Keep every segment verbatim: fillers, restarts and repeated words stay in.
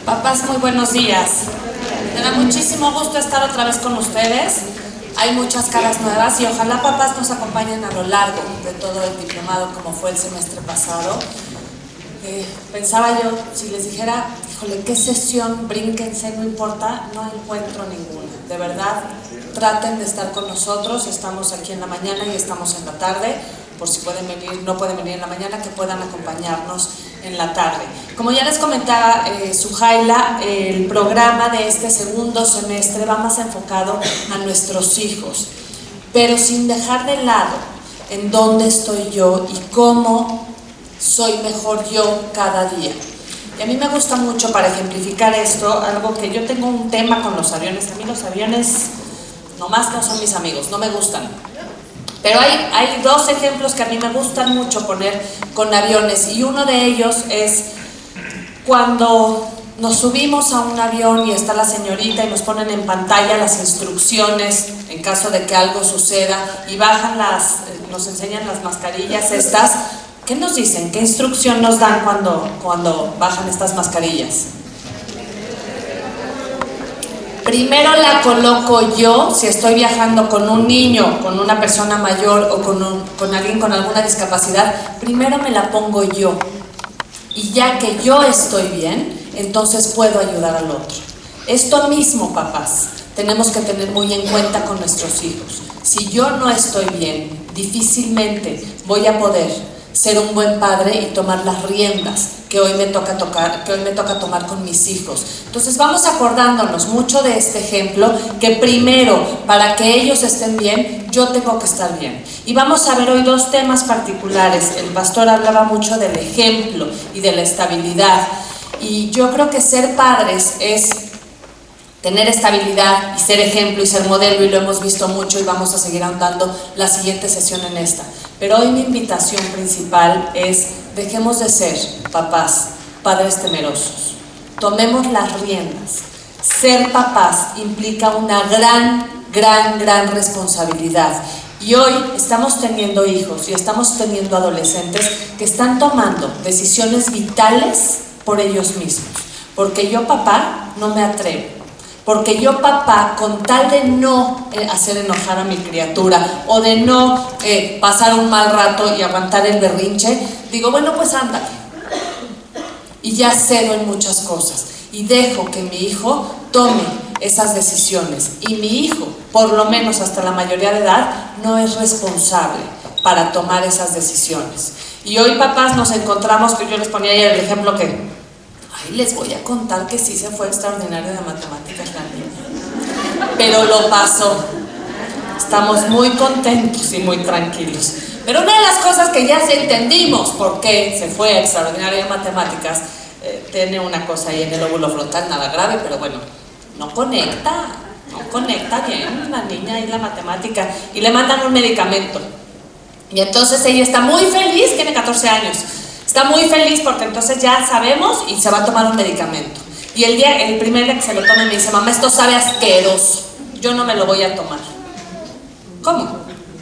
Papás, muy buenos días. Me da muchísimo gusto estar otra vez con ustedes. Hay muchas caras nuevas y ojalá papás nos acompañen a lo largo de todo el diplomado como fue el semestre pasado. Eh, pensaba yo, si les dijera, híjole, qué sesión, brínquense, no importa, no encuentro ninguna. De verdad, traten de estar con nosotros, estamos aquí en la mañana y estamos en la tarde. Por si pueden venir, no pueden venir en la mañana, que puedan acompañarnos en la tarde. Como ya les comentaba eh, Sujaila, eh, el programa de este segundo semestre va más enfocado a nuestros hijos, pero sin dejar de lado en dónde estoy yo y cómo soy mejor yo cada día. Y a mí me gusta mucho, para ejemplificar esto, algo que yo tengo un tema con los aviones. A mí los aviones nomás no son mis amigos, no me gustan. Pero hay, hay dos ejemplos que a mí me gustan mucho poner con aviones, y uno de ellos es cuando nos subimos a un avión y está la señorita y nos ponen en pantalla las instrucciones en caso de que algo suceda y bajan las, nos enseñan las mascarillas estas. ¿Qué nos dicen? ¿Qué instrucción nos dan cuando, cuando bajan estas mascarillas? Primero la coloco yo, si estoy viajando con un niño, con una persona mayor o con, un, con alguien con alguna discapacidad, primero me la pongo yo. Y ya que yo estoy bien, entonces puedo ayudar al otro. Esto mismo, papás, tenemos que tener muy en cuenta con nuestros hijos. Si yo no estoy bien, difícilmente voy a poder ser un buen padre y tomar las riendas que hoy me toca tocar, que hoy me toca tomar con mis hijos. Entonces vamos acordándonos mucho de este ejemplo, que primero, para que ellos estén bien, yo tengo que estar bien. Y vamos a ver hoy dos temas particulares. El pastor hablaba mucho del ejemplo y de la estabilidad. Y yo creo que ser padres es tener estabilidad y ser ejemplo y ser modelo, y lo hemos visto mucho y vamos a seguir ahondando la siguiente sesión en esta. Pero hoy mi invitación principal es: dejemos de ser papás, padres temerosos. Tomemos las riendas. Ser papás implica una gran, gran, gran responsabilidad. Y hoy estamos teniendo hijos y estamos teniendo adolescentes que están tomando decisiones vitales por ellos mismos. Porque yo, papá, no me atrevo. Porque yo, papá, con tal de no eh, hacer enojar a mi criatura o de no eh, pasar un mal rato y aguantar el berrinche, digo, bueno, pues ándale. Y ya cedo en muchas cosas y dejo que mi hijo tome esas decisiones. Y mi hijo, por lo menos hasta la mayoría de edad, no es responsable para tomar esas decisiones. Y hoy, papás, nos encontramos, que yo les ponía ayer el ejemplo que... Ay, les voy a contar que sí se fue extraordinario de matemáticas la niña, pero lo pasó. Estamos muy contentos y muy tranquilos. Pero una de las cosas que ya entendimos por qué se fue extraordinario de matemáticas, eh, tiene una cosa ahí en el óvulo frontal, nada grave, pero bueno, no conecta, no conecta bien la niña y la matemática, y le mandan un medicamento. Y entonces ella está muy feliz, tiene catorce años. Está muy feliz porque entonces ya sabemos y se va a tomar un medicamento. Y el día, el primer día que se lo tome me dice, mamá, esto sabe asqueroso, yo no me lo voy a tomar. ¿Cómo?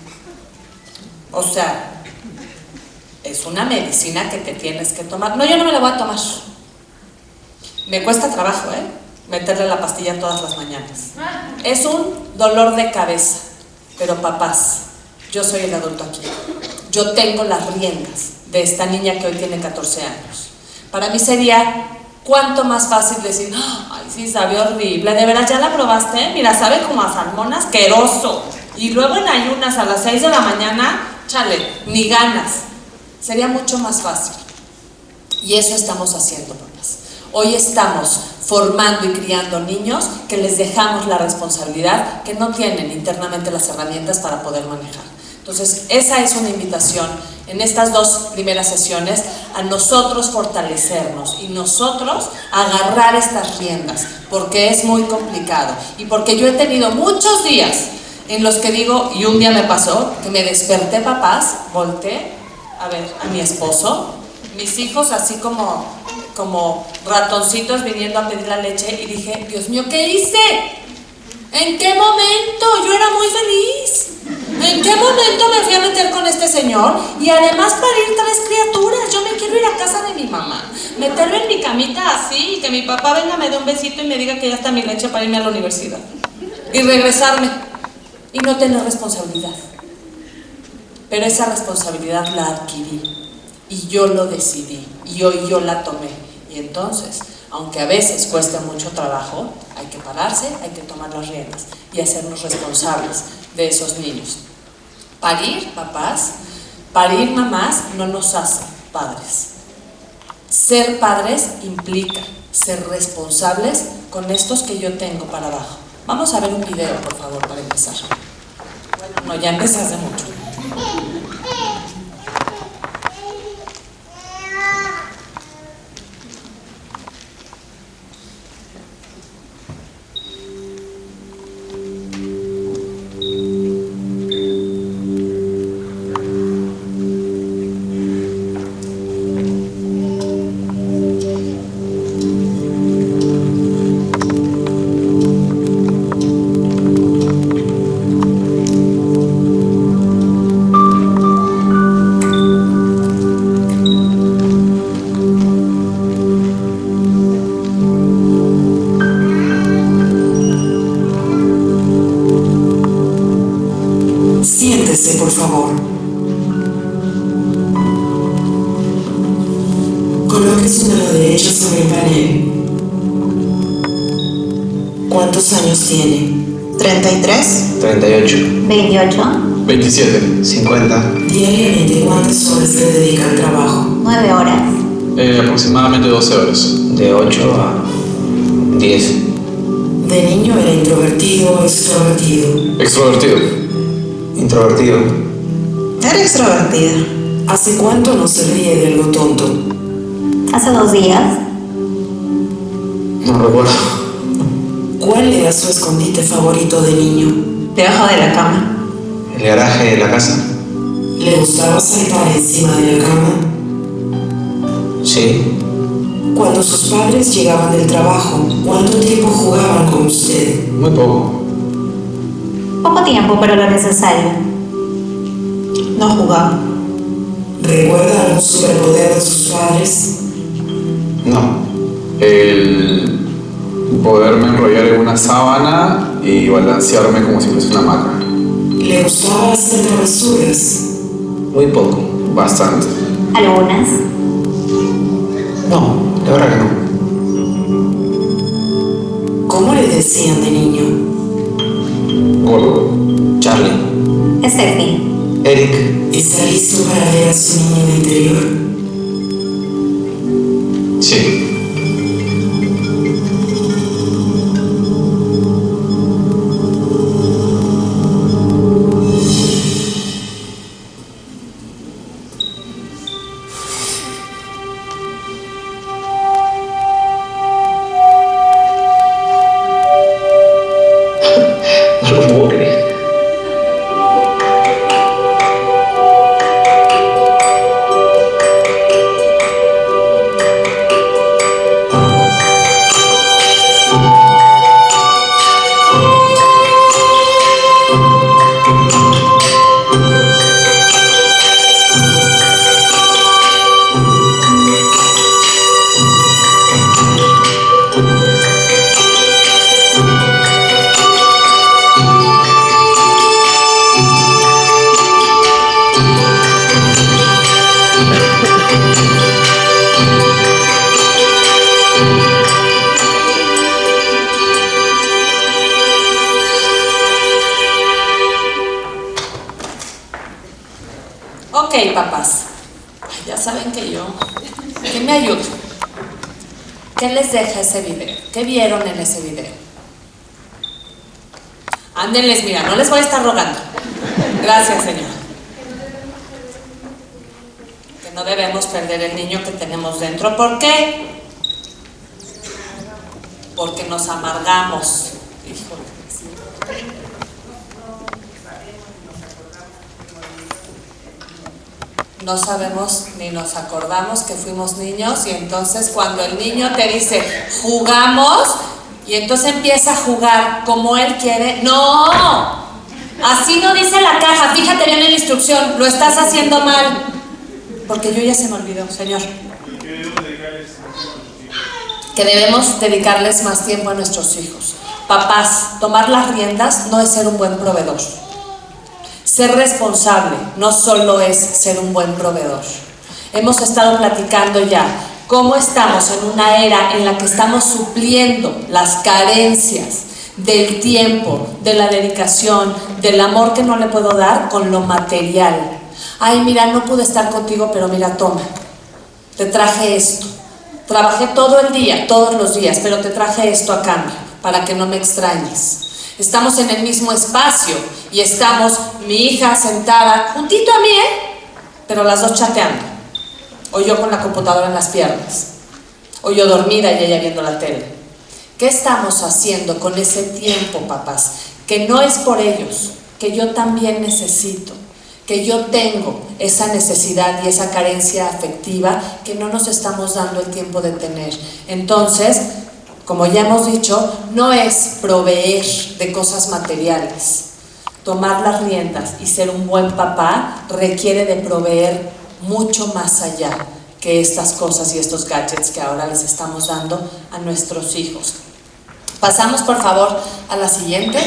O sea, es una medicina que te tienes que tomar. No, yo no me la voy a tomar. Me cuesta trabajo, ¿eh? Meterle la pastilla todas las mañanas. Es un dolor de cabeza. Pero papás, yo soy el adulto aquí. Yo tengo las riendas de esta niña que hoy tiene catorce años. Para mí sería cuánto más fácil decir, ay, sí, sabe horrible, de veras ya la probaste, mira, sabe como a salmón asqueroso, y luego en ayunas a las seis de la mañana, chale, ni ganas. Sería mucho más fácil. Y eso estamos haciendo, papás. Hoy estamos formando y criando niños que les dejamos la responsabilidad, que no tienen internamente las herramientas para poder manejar. Entonces, esa es una invitación en estas dos primeras sesiones a nosotros fortalecernos y nosotros agarrar estas riendas, porque es muy complicado y porque yo he tenido muchos días en los que digo, y un día me pasó, que me desperté, papás, volteé a ver a mi esposo, mis hijos así como, como ratoncitos viniendo a pedir la leche, y dije, Dios mío, ¿qué hice? ¿En qué momento? Yo era muy feliz. ¿En qué momento me fui a meter con este señor? Y además parir tres criaturas. Yo me quiero ir a casa de mi mamá. Meterlo en mi camita así y que mi papá venga, me dé un besito y me diga que ya está mi leche para irme a la universidad. Y regresarme. Y no tener responsabilidad. Pero esa responsabilidad la adquirí. Y yo lo decidí. Y hoy yo la tomé. Y entonces, aunque a veces cueste mucho trabajo, hay que pararse, hay que tomar las riendas y hacernos responsables de esos niños. Parir, papás, parir, mamás, no nos hace padres. Ser padres implica ser responsables con estos que yo tengo para abajo. Vamos a ver un video, por favor, para empezar. Bueno, no, ya empecé hace mucho. Por favor. Coloque su mano derecha sobre el panel. ¿Cuántos años tiene? treinta y tres. treinta y ocho. veintiocho. veintisiete. cincuenta. Diariamente, ¿cuántas horas le dedica al trabajo? nueve horas. Eh, aproximadamente doce horas. De ocho a diez. ¿De niño era introvertido o extrovertido? Extrovertido. Introvertido. Era extrovertida. ¿Hace cuánto no se ríe de algo tonto? Hace dos días. No recuerdo. ¿Cuál era su escondite favorito de niño? Debajo de la cama. El garaje de la casa. ¿Le gustaba saltar encima de la cama? Sí. Cuando sus padres llegaban del trabajo, ¿cuánto tiempo jugaban con usted? Muy poco. Poco tiempo, pero lo necesario. No jugaba. ¿Recuerda algún superpoder de sus padres? No. El poderme enrollar en una sábana y balancearme como si fuese una hamaca. ¿Le gustaba hacer travesuras? Muy poco. Bastante. Algunas. No, la verdad que no. ¿Cómo le decían de niño? Gordo. Charlie. Steffi. Eric. ¿Está listo para ver a su niño interior? Sí. No lo puedo creer. Ok, papás. Ay, ya saben que yo... ¿Quién me ayuda? ¿Qué les deja ese video? ¿Qué vieron en ese video? Ándenles, mira, no les voy a estar rogando. Gracias, señora. Que no debemos perder el niño que tenemos dentro. ¿Por qué? Porque nos amargamos. Híjole. No sabemos ni nos acordamos que fuimos niños, y entonces cuando el niño te dice jugamos, y entonces empieza a jugar como él quiere. ¡No! Así no dice la caja. Fíjate bien en la instrucción. Lo estás haciendo mal. Porque yo ya se me olvidó, señor. que debemos dedicarles más tiempo a nuestros hijos. Papás, tomar las riendas no es ser un buen proveedor. Ser responsable no solo es ser un buen proveedor. Hemos estado platicando ya cómo estamos en una era en la que estamos supliendo las carencias del tiempo, de la dedicación, del amor que no le puedo dar con lo material. Ay, mira, no pude estar contigo, pero mira, toma, te traje esto. Trabajé todo el día, todos los días, pero te traje esto a cambio, para que no me extrañes. Estamos en el mismo espacio y estamos, mi hija sentada juntito a mí, ¿eh? Pero las dos chateando. O yo con la computadora en las piernas. O yo dormida y ella viendo la tele. ¿Qué estamos haciendo con ese tiempo, papás? Que no es por ellos, que yo también necesito, que yo tengo esa necesidad y esa carencia afectiva que no nos estamos dando el tiempo de tener. Entonces, como ya hemos dicho, no es proveer de cosas materiales. Tomar las riendas y ser un buen papá requiere de proveer mucho más allá que estas cosas y estos gadgets que ahora les estamos dando a nuestros hijos. Pasamos por favor a la siguiente.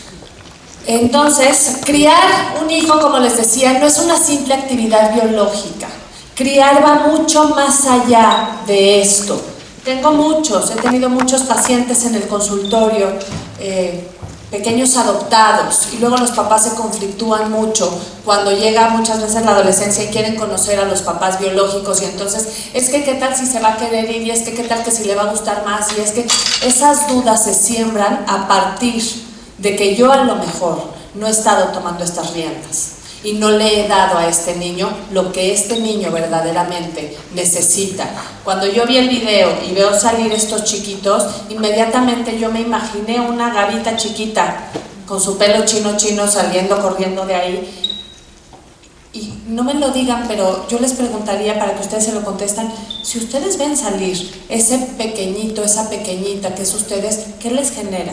Entonces, criar un hijo, como les decía, no es una simple actividad biológica. Criar va mucho más allá de esto. Tengo muchos, he tenido muchos pacientes en el consultorio, eh, pequeños adoptados, y luego los papás se conflictúan mucho cuando llega muchas veces la adolescencia y quieren conocer a los papás biológicos, y entonces es que qué tal si se va a querer ir, y es que qué tal que si le va a gustar más, y es que esas dudas se siembran a partir de que yo a lo mejor no he estado tomando estas riendas y no le he dado a este niño lo que este niño verdaderamente necesita. Cuando yo vi el video y veo salir estos chiquitos, inmediatamente yo me imaginé una Gavita chiquita con su pelo chino chino saliendo, corriendo de ahí. Y no me lo digan, pero yo les preguntaría, para que ustedes se lo contestan, si ustedes ven salir ese pequeñito, esa pequeñita que es ustedes, ¿qué les genera?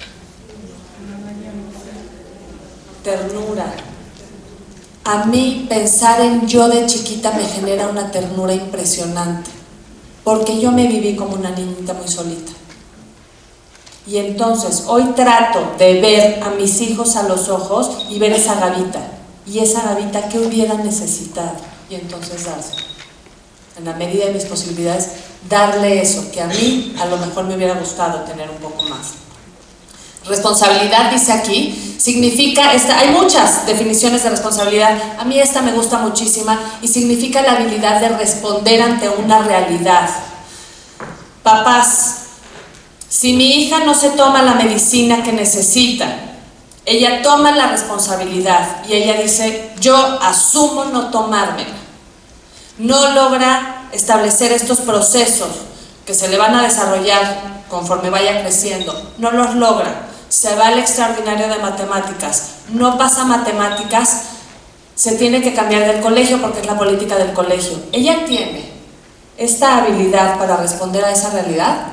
Ternura. A mí pensar en yo de chiquita me genera una ternura impresionante, porque yo me viví como una niñita muy solita. Y entonces hoy trato de ver a mis hijos a los ojos y ver esa Gavita, y esa Gavita que hubiera necesitado, y entonces dárselo. En la medida de mis posibilidades, darle eso que a mí a lo mejor me hubiera gustado tener un poco más. Responsabilidad, dice aquí, significa, esta, hay muchas definiciones de responsabilidad, a mí esta me gusta muchísima, y significa la habilidad de responder ante una realidad. Papás, si mi hija no se toma la medicina que necesita, ella toma la responsabilidad y ella dice, yo asumo no tomármela. No logra establecer estos procesos que se le van a desarrollar conforme vaya creciendo, no los logra. Se va al extraordinario de matemáticas, no pasa matemáticas, se tiene que cambiar del colegio porque es la política del colegio. ¿Ella tiene esta habilidad para responder a esa realidad?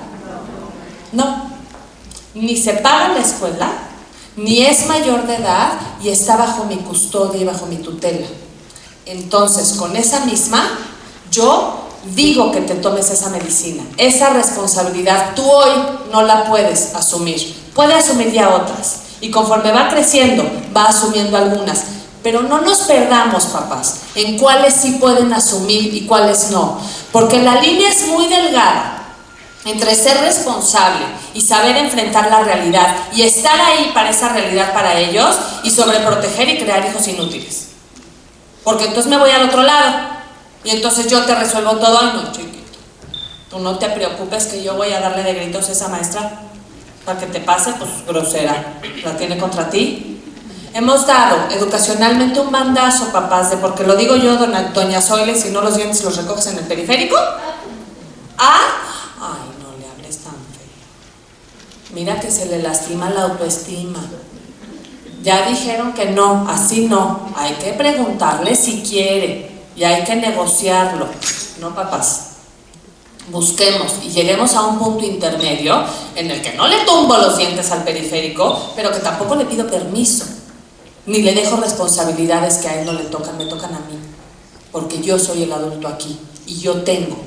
No. Ni se paga la escuela, ni es mayor de edad y está bajo mi custodia y bajo mi tutela. Entonces, con esa misma, yo digo que te tomes esa medicina. Esa responsabilidad tú hoy no la puedes asumir. Puede asumir ya otras. Y conforme va creciendo, va asumiendo algunas. Pero no nos perdamos, papás, en cuáles sí pueden asumir y cuáles no. Porque la línea es muy delgada entre ser responsable y saber enfrentar la realidad y estar ahí para esa realidad para ellos, y sobreproteger y crear hijos inútiles. Porque entonces me voy al otro lado. Y entonces yo te resuelvo todo. Ay, no, chiquito, tú no te preocupes que yo voy a darle de gritos a esa maestra para que te pase, pues grosera, la tiene contra ti. Hemos dado educacionalmente un bandazo, papás, de, porque lo digo yo, dona, doña Zoile, si no los dientes los recoges en el periférico, a, ay, no le hables tan feo, mira que se le lastima la autoestima. Ya dijeron que no, así no, hay que preguntarle si quiere. Y hay que negociarlo, ¿no, papás? Busquemos y lleguemos a un punto intermedio en el que no le tumbo los dientes al periférico, pero que tampoco le pido permiso, ni le dejo responsabilidades que a él no le tocan, me tocan a mí, porque yo soy el adulto aquí y yo tengo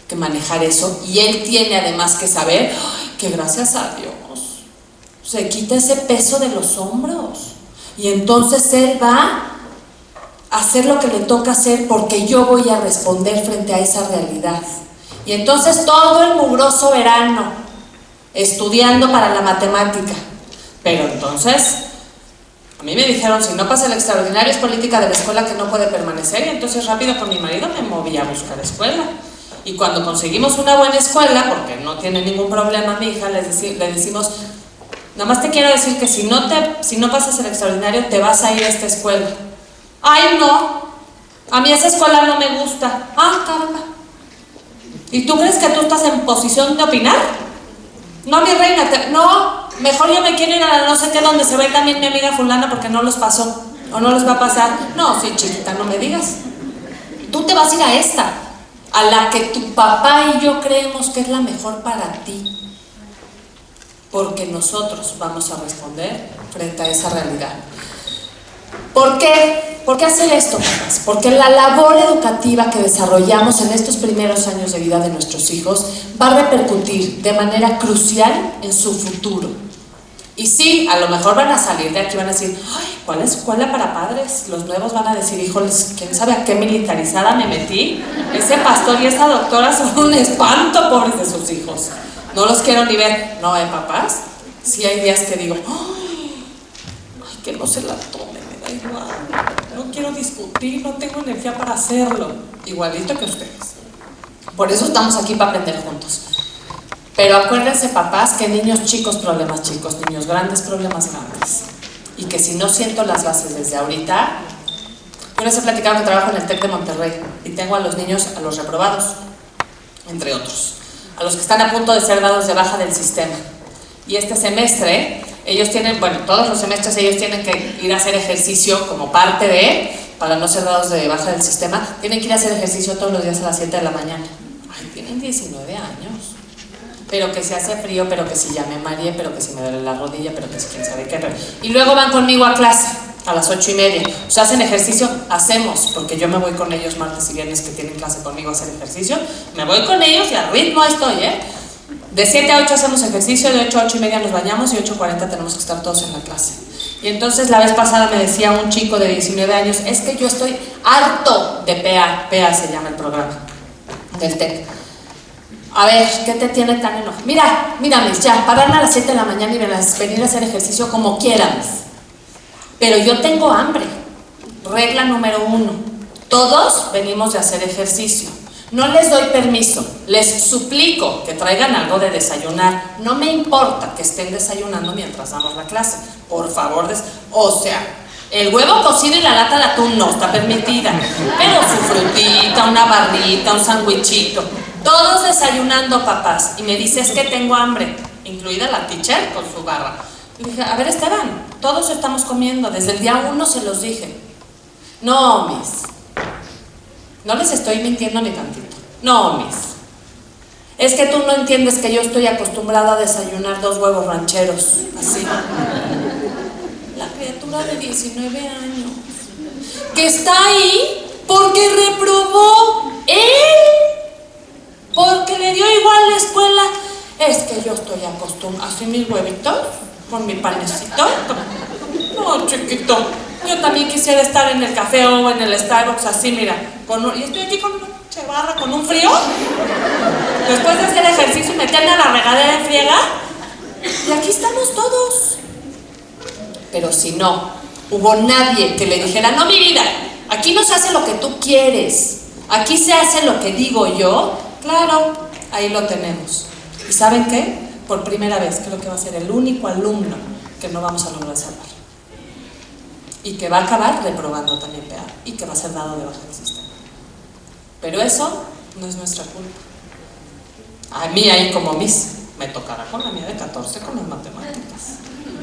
que manejar eso, y él tiene además que saber que gracias a Dios se quita ese peso de los hombros, y entonces él va a hacer lo que le toca hacer porque yo voy a responder frente a esa realidad. Y entonces todo el mugroso verano estudiando para la matemática, pero entonces a mí me dijeron, si no pasa el extraordinario es política de la escuela que no puede permanecer, y entonces rápido con mi marido me moví a buscar escuela. Y cuando conseguimos una buena escuela, porque no tiene ningún problema mi hija, le, deci- le decimos, nada más te quiero decir que si no, te, si no pasas el extraordinario te vas a ir a esta escuela. Ay, no, a mí esa escuela no me gusta. Ah, caramba. ¿Y tú crees que tú estás en posición de opinar? No, mi reina, te, no, mejor yo me quiero ir a la no sé qué donde se ve también mi amiga fulana porque no los pasó, o no les va a pasar. No, sí, chiquita, no me digas. Tú te vas a ir a esta, a la que tu papá y yo creemos que es la mejor para ti, porque nosotros vamos a responder frente a esa realidad. ¿Por qué? ¿Por qué hacer esto, papás? Porque la labor educativa que desarrollamos en estos primeros años de vida de nuestros hijos va a repercutir de manera crucial en su futuro. Y sí, a lo mejor van a salir de aquí y van a decir, ay, ¿cuál escuela para padres? Los nuevos van a decir, híjoles, ¿quién sabe a qué militarizada me metí? Ese pastor y esa doctora son un espanto, pobres de sus hijos. No los quiero ni ver. No, ¿eh, papás? Sí hay días que digo, ay, ay, que no se la tomen, me da igual. No quiero discutir, no tengo energía para hacerlo. Igualito que ustedes. Por eso estamos aquí, para aprender juntos. Pero acuérdense, papás, que niños chicos, problemas chicos, niños grandes, problemas grandes. Y que si no siento las bases desde ahorita, yo les he platicado que trabajo en el TEC de Monterrey y tengo a los niños, a los reprobados, entre otros, a los que están a punto de ser dados de baja del sistema. Y este semestre, ellos tienen, bueno, todos los semestres ellos tienen que ir a hacer ejercicio como parte de, para no ser dados de baja del sistema, tienen que ir a hacer ejercicio todos los días a las siete de la mañana. Ay, tienen diecinueve años. Pero que si hace frío, pero que si ya me mareé, pero que si me duele la rodilla, pero que si quién sabe qué. Pero... Y luego van conmigo a clase a las ocho y media. O sea, hacen ejercicio, hacemos, porque yo me voy con ellos martes y viernes que tienen clase conmigo a hacer ejercicio. Me voy con ellos y al ritmo estoy, ¿eh? De siete a ocho hacemos ejercicio, de ocho a ocho y media nos bañamos y ocho cuarenta tenemos que estar todos en la clase. Y entonces la vez pasada me decía un chico de diecinueve años, es que yo estoy harto de P A. P A se llama el programa del TEC. A ver, ¿qué te tiene tan enojado? Mira, mira, mis, ya, paran a las siete de la mañana y venir a hacer ejercicio como quieran. Pero yo tengo hambre. Regla número uno. Todos venimos de hacer ejercicio. No les doy permiso. Les suplico que traigan algo de desayunar. No me importa que estén desayunando mientras damos la clase. Por favor, des... o sea, el huevo cocido y la lata de atún no está permitida. Pero su frutita, una barrita, un sandwichito. Todos desayunando, papás, y me dice, es que tengo hambre, incluida la teacher con su barra. Y dije, a ver, Esteban, todos estamos comiendo, desde el día uno se los dije. No, mis, no les estoy mintiendo ni tantito. No, mis, es que tú no entiendes que yo estoy acostumbrada a desayunar dos huevos rancheros, así. La criatura de diecinueve años, que está ahí porque reprobó él. Porque le dio igual la escuela. Es que yo estoy acostumbrada, así mis huevitos, con mi panecito. No, chiquito, yo también quisiera estar en el café o en el Starbucks así, mira. Con un, y estoy aquí con una chevarra, con un frío. Después de hacer ejercicio y meterme a la regadera en friega. Y aquí estamos todos. Pero si no, hubo nadie que le dijera, no, mi vida, aquí no se hace lo que tú quieres. Aquí se hace lo que digo yo. Claro, ahí lo tenemos. ¿Y saben qué? Por primera vez creo que va a ser el único alumno que no vamos a lograr salvar. Y que va a acabar reprobando también P A. Y que va a ser dado de baja del sistema. Pero eso no es nuestra culpa. A mí ahí como Miss, me tocará con la mía de catorce con las matemáticas.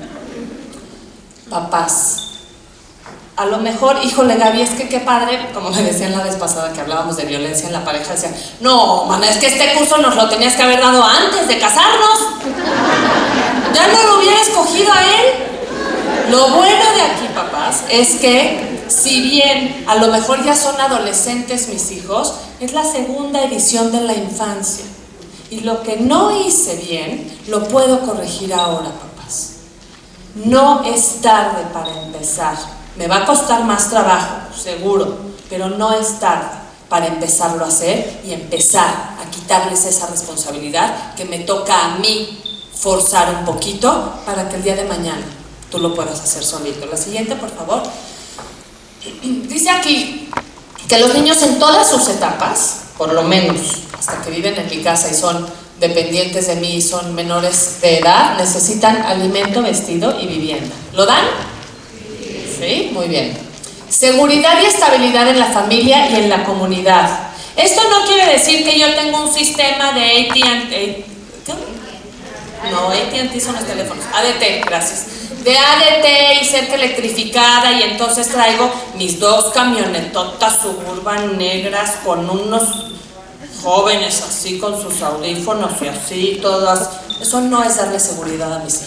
Papás, a lo mejor, híjole, Gaby, es que qué padre, como me decían la vez pasada que hablábamos de violencia en la pareja, decían, no, mana, es que este curso nos lo tenías que haber dado antes de casarnos. Ya no lo hubiera escogido a él. Lo bueno de aquí, papás, es que si bien a lo mejor ya son adolescentes mis hijos, es la segunda edición de la infancia. Y lo que no hice bien, lo puedo corregir ahora, papás. No es tarde para empezar. Me va a costar más trabajo, seguro, pero no es tarde para empezarlo a hacer y empezar a quitarles esa responsabilidad que me toca a mí forzar un poquito para que el día de mañana tú lo puedas hacer solito. La siguiente, por favor. Dice aquí que los niños en todas sus etapas, por lo menos hasta que viven en mi casa y son dependientes de mí y son menores de edad, necesitan alimento, vestido y vivienda. ¿Lo dan? Sí, muy bien. Seguridad y estabilidad en la familia y en la comunidad. Esto no quiere decir que yo tengo un sistema de A T and T. No, A T and T son los teléfonos. A D T, gracias. De A D T y cerca electrificada, y entonces traigo mis dos camionetotas suburban negras con unos jóvenes así con sus audífonos y así todas. Eso no es darle seguridad a mis hijos.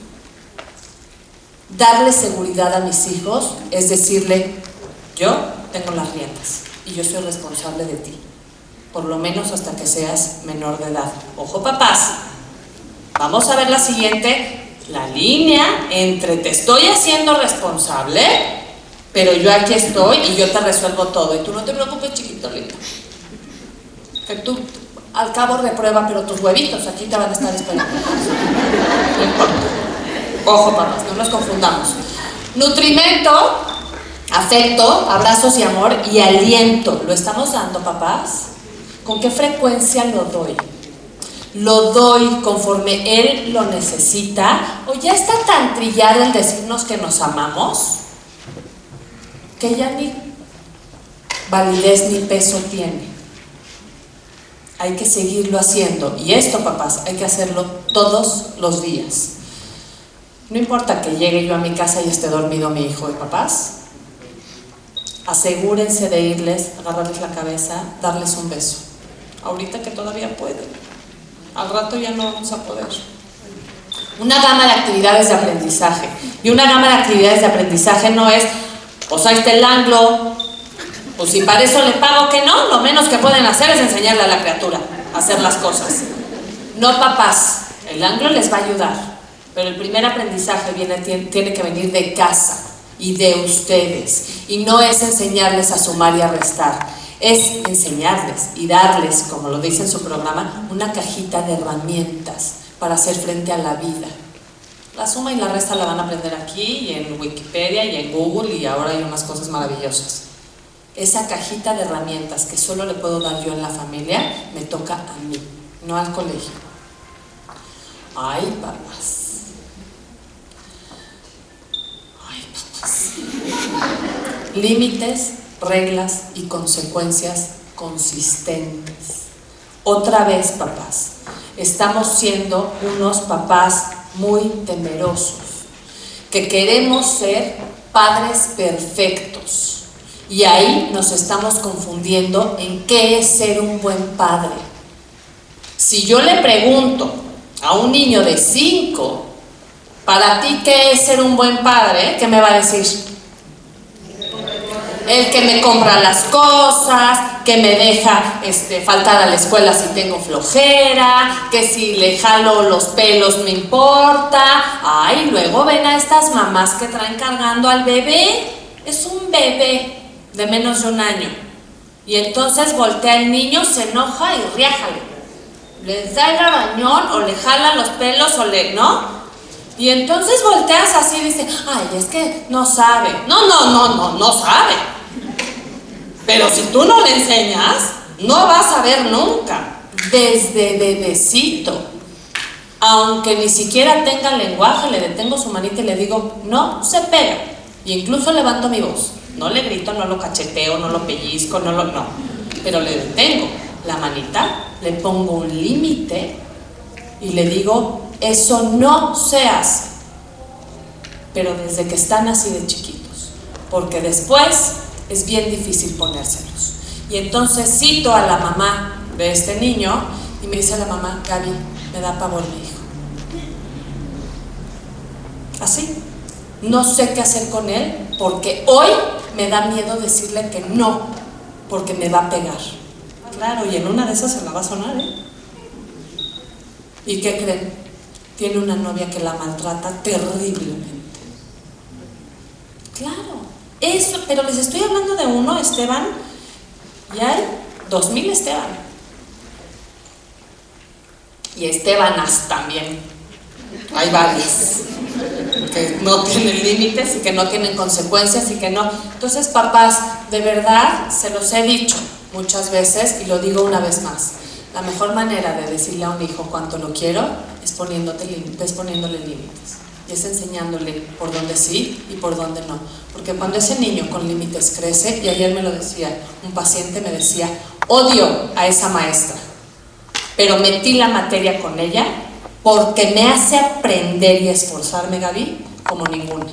Darle seguridad a mis hijos es decirle, yo tengo las riendas y yo soy responsable de ti, por lo menos hasta que seas menor de edad. Ojo, papás, vamos a ver la siguiente, la línea entre te estoy haciendo responsable, pero yo aquí estoy y yo te resuelvo todo, y tú no te preocupes, chiquito lindo, que tú al cabo reprueba, pero tus huevitos aquí te van a estar esperando. No importa. Ojo, papás, no nos confundamos. Nutrimento, afecto, abrazos y amor y aliento. ¿Lo estamos dando, papás? ¿Con qué frecuencia lo doy? ¿Lo doy conforme él lo necesita? ¿O ya está tan trillado el decirnos que nos amamos que ya ni validez ni peso tiene? Hay que seguirlo haciendo. Y esto, papás, hay que hacerlo todos los días. No importa que llegue yo a mi casa y esté dormido mi hijo y papás, asegúrense de irles, agarrarles la cabeza, darles un beso. Ahorita que todavía pueden. Al rato ya no vamos a poder. Una gama de actividades de aprendizaje. Y una gama de actividades de aprendizaje no es, pues ahí está el anglo, pues si para eso le pago que no, lo menos que pueden hacer es enseñarle a la criatura a hacer las cosas. No, papás, el anglo les va a ayudar. Pero el primer aprendizaje viene, tiene, tiene que venir de casa y de ustedes. Y no es enseñarles a sumar y a restar. Es enseñarles y darles, como lo dice en su programa, una cajita de herramientas para hacer frente a la vida. La suma y la resta la van a aprender aquí y en Wikipedia y en Google, y ahora hay unas cosas maravillosas. Esa cajita de herramientas que solo le puedo dar yo en la familia, me toca a mí, no al colegio. Ay, papás. Límites, reglas y consecuencias consistentes. Otra vez, papás, estamos siendo unos papás muy temerosos, que queremos ser padres perfectos, y ahí nos estamos confundiendo en qué es ser un buen padre. Si yo le pregunto a un niño de cinco, para ti, ¿qué es ser un buen padre?, ¿qué me va a decir? El que me compra las cosas, que me deja este, faltar a la escuela si tengo flojera, que si le jalo los pelos me importa. Ay, luego ven a estas mamás que traen cargando al bebé. Es un bebé de menos de un año. Y entonces voltea el niño, se enoja y riájale. Les da el rabañón o le jala los pelos o le... ¿no? Y entonces volteas así y dices, ay, es que no sabe. No, no, no, no, no sabe. Pero si tú no le enseñas, no vas a ver nunca. Desde bebecito, aunque ni siquiera tenga lenguaje, le detengo su manita y le digo, no se pega. Y incluso levanto mi voz. No le grito, no lo cacheteo, no lo pellizco, no lo... no. Pero le detengo la manita, le pongo un límite y le digo, eso no se hace. Pero desde que están así de chiquitos, porque después es bien difícil ponérselos. Y entonces cito a la mamá de este niño y me dice la mamá, Gaby, me da pavor mi hijo. Así. no sé qué hacer con él porque hoy me da miedo decirle que no, porque me va a pegar. Claro, y en una de esas se la va a sonar, ¿eh? ¿Y qué creen? Tiene una novia que la maltrata terriblemente. Claro, eso, pero les estoy hablando de uno, Esteban, y hay dos mil Esteban. Y Estebanas también. Hay varias que no tienen límites y que no tienen consecuencias y que no. Entonces, papás, de verdad, se los he dicho muchas veces y lo digo una vez más. La mejor manera de decirle a un hijo cuánto lo quiero es, poniéndote, es poniéndole límites. Y es enseñándole por dónde sí y por dónde no. Porque cuando ese niño con límites crece, y ayer me lo decía, un paciente me decía, odio a esa maestra, pero metí la materia con ella porque me hace aprender y esforzarme, Gaby, como ninguna.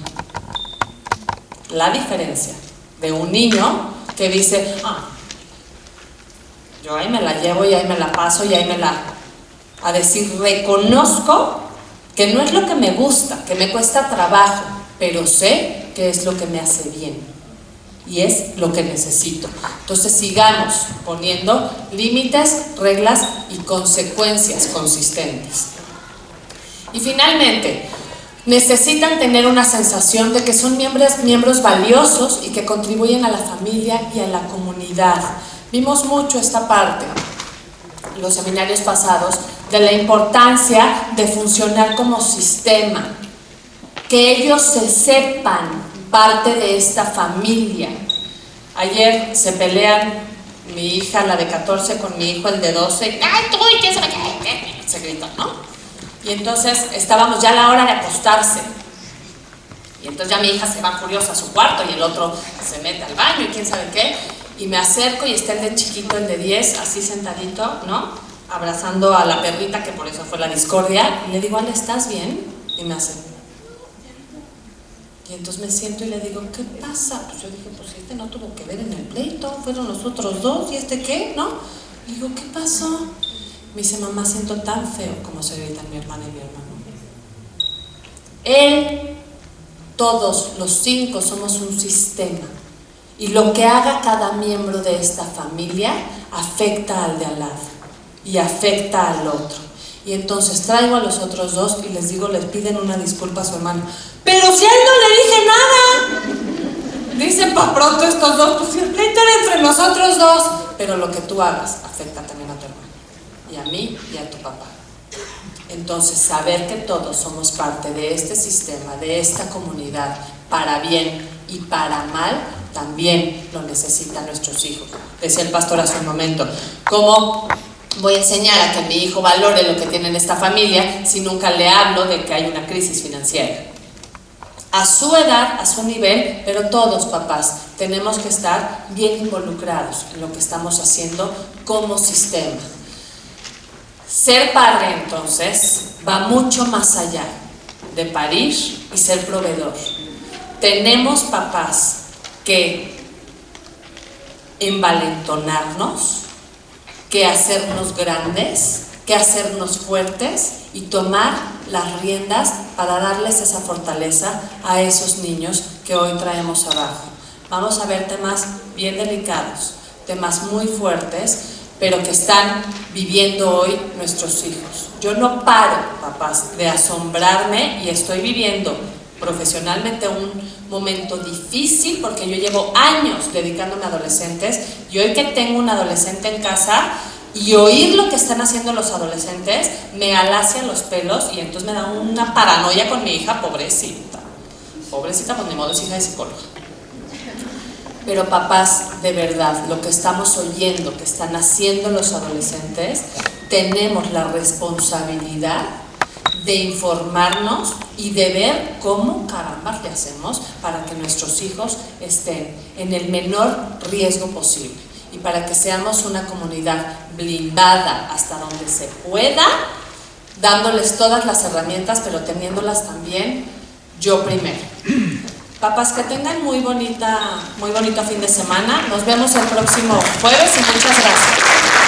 La diferencia de un niño que dice, ah, yo ahí me la llevo y ahí me la paso y ahí me la... A decir, reconozco que no es lo que me gusta, que me cuesta trabajo, pero sé que es lo que me hace bien y es lo que necesito. Entonces sigamos poniendo límites, reglas y consecuencias consistentes. Y finalmente, necesitan tener una sensación de que son miembros, miembros valiosos y que contribuyen a la familia y a la comunidad. Vimos mucho esta parte en los seminarios pasados de la importancia de funcionar como sistema, que ellos se sepan parte de esta familia. Ayer se pelean mi hija, la de catorce, con mi hijo, el de doce. ¡Ay, tú! ¿Y quién sabe qué? Se gritan, ¿no? Y entonces estábamos ya a la hora de acostarse. Y entonces ya mi hija se va furiosa a su cuarto y el otro se mete al baño y quién sabe qué. Y me acerco y está el de chiquito, el de diez, así sentadito, ¿no? Abrazando a la perrita, que por eso fue la discordia. Y le digo, Ale, ¿estás bien? Y me hace. Y entonces me siento y le digo, ¿qué pasa? Pues yo dije, pues este no tuvo que ver en el pleito, fueron los otros dos, ¿y este qué? ¿No? Y digo, ¿qué pasó? Me dice, mamá, siento tan feo como se gritan mi hermana y mi hermano. Él, todos los cinco somos un sistema. Y lo que haga cada miembro de esta familia afecta al de al lado y afecta al otro. Y entonces traigo a los otros dos y les digo, les piden una disculpa a su hermano. Pero si a él no le dije nada. Dicen pa' pronto estos dos, pues si el pleito era entre nosotros dos. Pero lo que tú hagas afecta también a tu hermano. Y a mí y a tu papá. Entonces, saber que todos somos parte de este sistema, de esta comunidad, para bien y para mal, también lo necesitan nuestros hijos. Decía el pastor hace un momento, ¿cómo voy a enseñar a que mi hijo valore lo que tiene en esta familia si nunca le hablo de que hay una crisis financiera? A su edad, a su nivel, pero todos, papás, tenemos que estar bien involucrados en lo que estamos haciendo como sistema. Ser padre, entonces, va mucho más allá de parir y ser proveedor. Tenemos, papás, que envalentonarnos, que hacernos grandes, que hacernos fuertes y tomar las riendas para darles esa fortaleza a esos niños que hoy traemos abajo. Vamos a ver temas bien delicados, temas muy fuertes, pero que están viviendo hoy nuestros hijos. Yo no paro, papás, de asombrarme y estoy viviendo profesionalmente un momento difícil porque yo llevo años dedicándome a adolescentes y hoy que tengo un adolescente en casa y oír lo que están haciendo los adolescentes me alacia los pelos y entonces me da una paranoia con mi hija, pobrecita. Pobrecita, pues ni modo, es hija de psicóloga. Pero papás, de verdad, lo que estamos oyendo que están haciendo los adolescentes, tenemos la responsabilidad de informarnos y de ver cómo caramba le hacemos para que nuestros hijos estén en el menor riesgo posible y para que seamos una comunidad blindada hasta donde se pueda, dándoles todas las herramientas, pero teniéndolas también yo primero. Papás, que tengan muy bonita, muy bonito fin de semana. Nos vemos el próximo jueves y muchas gracias.